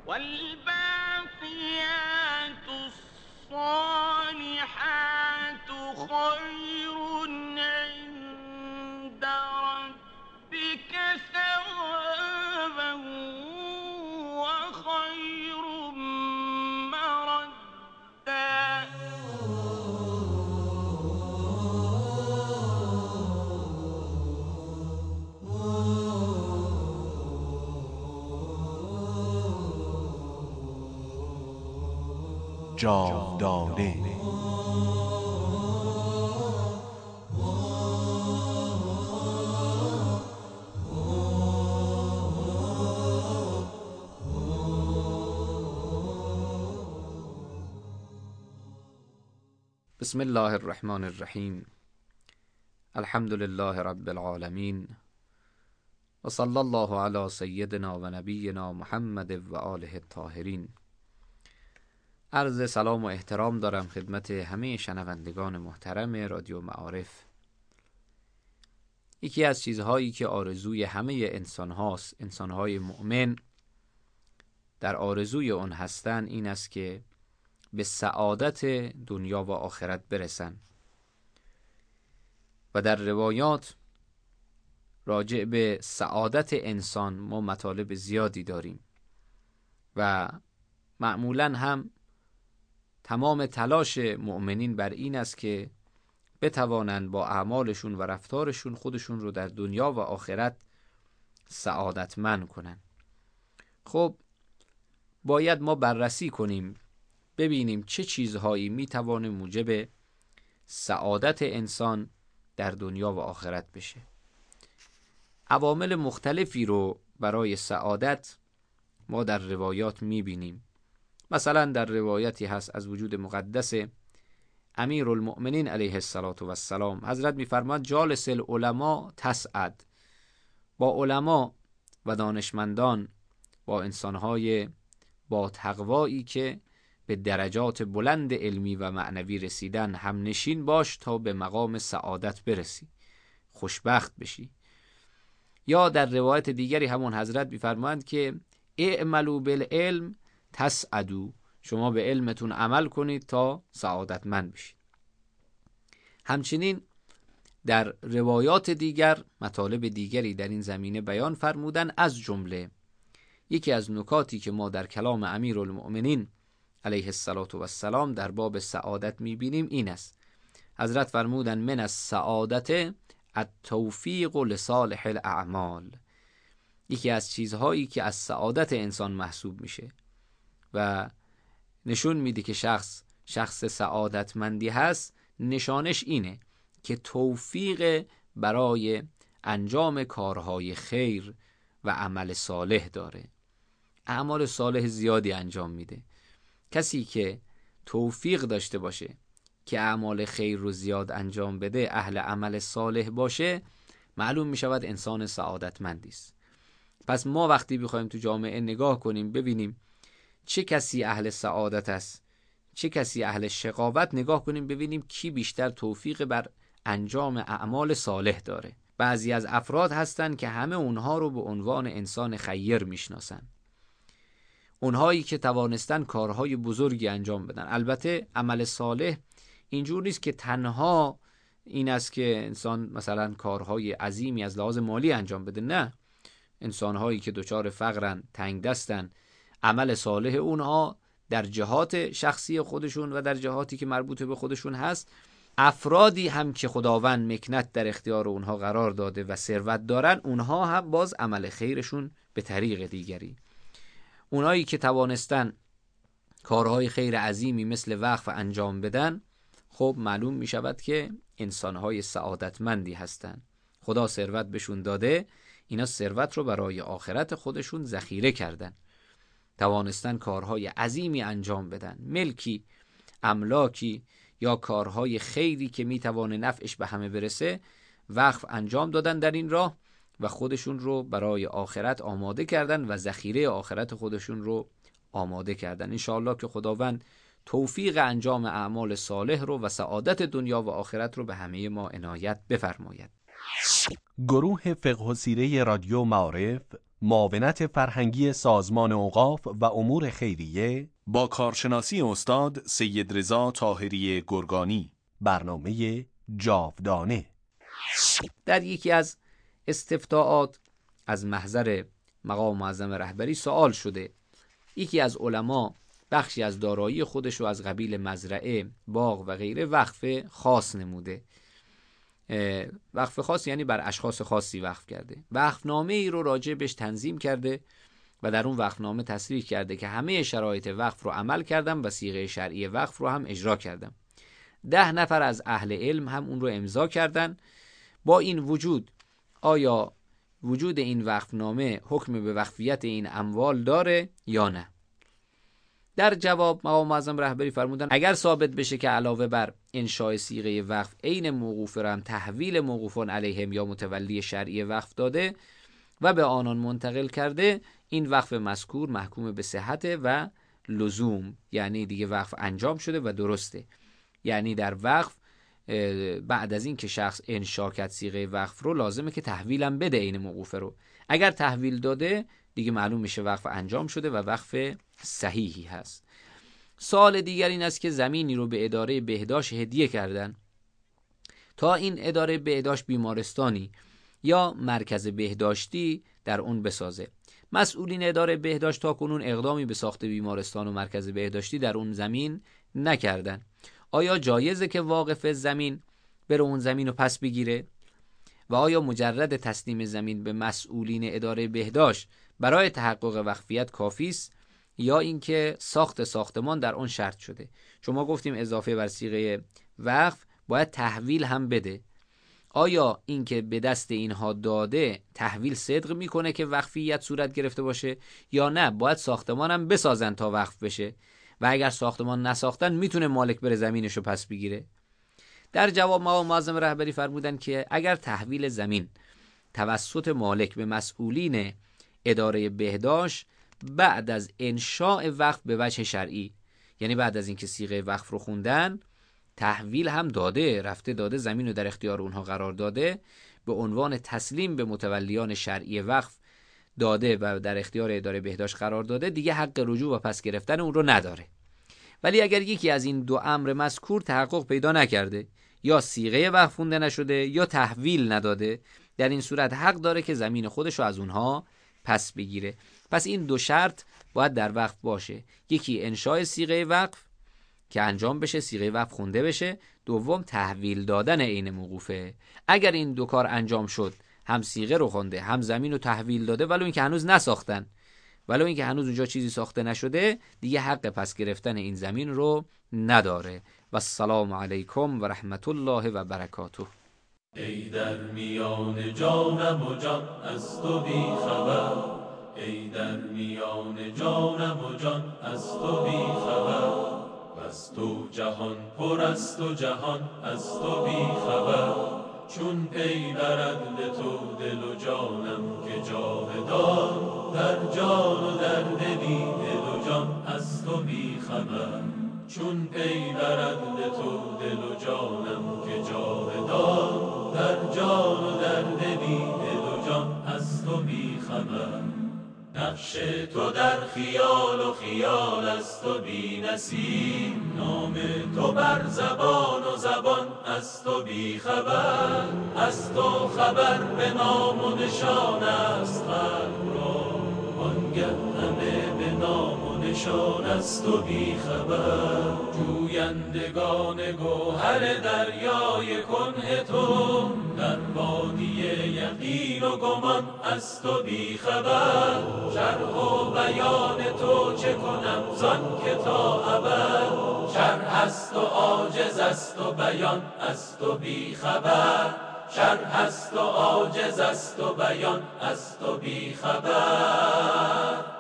والباقیات الصالحات خیر عند ربک ثوابا و خیر مردا. جاودانه بسم الله الرحمن الرحیم. الحمد لله رب العالمین و صلی الله علی سیدنا و نبینا محمد و آله الطاهرین. عرض سلام و احترام دارم خدمت همه شنوندگان محترم رادیو معارف. یکی از چیزهایی که آرزوی همه انسان هاست، انسانهای مؤمن در آرزوی اون هستن، این است که به سعادت دنیا و آخرت برسن. و در روایات راجع به سعادت انسان ما مطالب زیادی داریم و معمولاً هم تمام تلاش مؤمنین بر این است که بتوانند با اعمالشون و رفتارشون خودشون رو در دنیا و آخرت سعادتمند کنن. خب باید ما بررسی کنیم، ببینیم چه چیزهایی میتوانه موجب سعادت انسان در دنیا و آخرت بشه. عوامل مختلفی رو برای سعادت ما در روایات میبینیم. مثلا در روایتی هست از وجود مقدس امیرالمؤمنین علیه السلام، حضرت میفرماد جالس العلماء تسعد. با علما و دانشمندان، با انسانهای با تقوایی که به درجات بلند علمی و معنوی رسیدن هم نشین باش تا به مقام سعادت برسی، خوشبخت بشی. یا در روایت دیگری همون حضرت میفرمایند که اعملوا بالعلم تسعدوا، شما به علمتون عمل کنید تا سعادتمند بشید. همچنین در روایات دیگر مطالب دیگری در این زمینه بیان فرمودن. از جمله یکی از نکاتی که ما در کلام امیرالمؤمنین علیه السلام در باب سعادت میبینیم این است. حضرت فرمودن من السعادت التوفیق لصالح الاعمال. یکی از چیزهایی که از سعادت انسان محسوب میشه و نشون میده که شخص سعادتمندی هست، نشانش اینه که توفیق برای انجام کارهای خیر و عمل صالح داره. اعمال صالح زیادی انجام میده. کسی که توفیق داشته باشه که اعمال خیر رو زیاد انجام بده، اهل عمل صالح باشه، معلوم میشود انسان سعادتمندی است. پس ما وقتی بخوایم تو جامعه نگاه کنیم ببینیم چه کسی اهل سعادت است، چه کسی اهل شقاوت، نگاه کنیم ببینیم کی بیشتر توفیق بر انجام اعمال صالح داره. بعضی از افراد هستن که همه اونها رو به عنوان انسان خیر میشناسن، اونهایی که توانستن کارهای بزرگی انجام بدن. البته عمل صالح اینجور نیست که تنها این است که انسان مثلا کارهای عظیمی از لحاظ مالی انجام بده، نه. انسانهایی که دچار فقرن، تنگ دستن، عمل صالح اونها در جهات شخصی خودشون و در جهاتی که مربوط به خودشون هست، افرادی هم که خداوند مکنت در اختیار اونها قرار داده و ثروت دارن، اونها هم باز عمل خیرشون به طریق دیگری. اونایی که توانستن کارهای خیر عظیمی مثل وقف انجام بدن، خب معلوم می شود که انسانهای سعادتمندی هستن. خدا ثروت بهشون داده، اینا ثروت رو برای آخرت خودشون ذخیره کردن، توانستن کارهای عظیمی انجام بدن، ملکی، املاکی یا کارهای خیری که می توانه نفعش به همه برسه، وقف انجام دادن در این راه و خودشون رو برای آخرت آماده کردن و ذخیره آخرت خودشون رو آماده کردن. انشاءالله که خداوند توفیق انجام اعمال صالح رو و سعادت دنیا و آخرت رو به همه ما عنایت بفرماید. گروه فقه و سیره رادیو معارف معاونت فرهنگی سازمان اوقاف و امور خیریه با کارشناسی استاد سید رضا طاهری گرگانی. برنامه جاودانه. در یکی از استفتاءات از محضر مقام معظم رهبری سوال شده یکی از علما بخشی از دارایی خودش رو از قبیل مزرعه، باغ و غیره وقف خاص نموده. وقف خاص یعنی بر اشخاص خاصی وقف کرده. وقفنامه ای رو راجع بهش تنظیم کرده و در اون وقفنامه تصریح کرده که همه شرایط وقف رو عمل کردم و صیغه شرعی وقف رو هم اجرا کردم. 10 نفر از اهل علم هم اون رو امضا کردن. با این وجود آیا وجود این وقفنامه حکم به وقفیت این اموال داره یا نه؟ در جواب مقام معظم رهبری فرمودن اگر ثابت بشه که علاوه بر انشاء صیغه وقف عین موقوف را هم تحویل موقوفان علیهم یا متولی شرعی وقف داده و به آنان منتقل کرده، این وقف مذکور محکوم به صحت و لزوم، یعنی دیگه وقف انجام شده و درسته. یعنی در وقف بعد از این که شخص انشاء کرد صیغه وقف رو لازمه که تحویلم بده این موقوفه رو. اگر تحویل داده دیگه معلوم میشه وقف انجام شده و وقف صحیحی هست. سوال دیگر این است که زمینی رو به اداره بهداشت هدیه کردن تا این اداره بهداشت بیمارستانی یا مرکز بهداشتی در اون بسازه. مسئولین اداره بهداشت تا کنون اقدامی به ساخت بیمارستان و مرکز بهداشتی در اون زمین نکردن. آیا جایزه که واقف زمین بره اون زمین رو پس بگیره؟ و آیا مجرد تسلیم زمین به مسئولین اداره بهداشت برای تحقق وقفیت کافی است یا اینکه ساخت ساختمان در آن شرط شده؟ چون ما گفتیم اضافه بر صیغه وقف باید تحویل هم بده. آیا اینکه به دست اینها داده تحویل صدق میکنه که وقفیت صورت گرفته باشه یا نه باید ساختمان هم بسازن تا وقف بشه و اگر ساختمان نساختن میتونه مالک بره زمینشو پس بگیره؟ در جواب مقام معظم رهبری فرمودن که اگر تحویل زمین توسط مالک به مسئولین اداره بهداشت بعد از انشاء وقف به وجه شرعی، یعنی بعد از اینکه صیغه وقف رو خوندن تحویل هم داده، رفته داده زمین رو در اختیار اونها قرار داده، به عنوان تسلیم به متولیان شرعی وقف داده و در اختیار اداره بهداشت قرار داده، دیگه حق رجوع و پس گرفتن اون رو نداره. ولی اگر یکی از این دو امر مذکور تحقق پیدا نکرده، یا صیغه وقف خونده نشده یا تحویل نداده، در این صورت حق داره که زمین خودش رو از اونها پس بگیره. پس این دو شرط باید در وقف باشه: یکی انشاء صیغه وقف که انجام بشه، صیغه وقف خونده بشه، دوم تحویل دادن عین موقوفه. اگر این دو کار انجام شد، هم صیغه رو خونده هم زمین رو تحویل داده، ولو اینکه هنوز نساختن، ولو اینکه هنوز اونجا چیزی ساخته نشده، دیگه حق پس گرفتن این زمین رو نداره. و السلام علیکم و رحمت الله و برکاته. ای در میان جانم و جان از تو بی خبر، ای در میان جانم و جان از تو بی خبر، از تو جهان پر است و جهان از تو بی خبر. چون پی برد به تو دل و جانم که جاودان، در جان و در دلی دل و جان از تو بی خبر. چون پی برد به تو دل و جانم که جاودان، در جان و در دلی دل و جان از تو بی خبر. نقش تو در خیال و خیال از تو بی نصیب، نام تو بر زبان و زبان از تو بی خبر. از تو خبر به نام و نشان است خلق را، آنگه همه به نام و نشان از تو بی خبر. جویندگان گوهر دریای کنه تو، در وادی یقین و گمان از تو بی خبر. شرح و بیان تو چه کنم زان که تا ابد، شرح است و عاجز است و بیان از تو بی خبر. شرح است و عاجز است و بیان از تو بی خبر.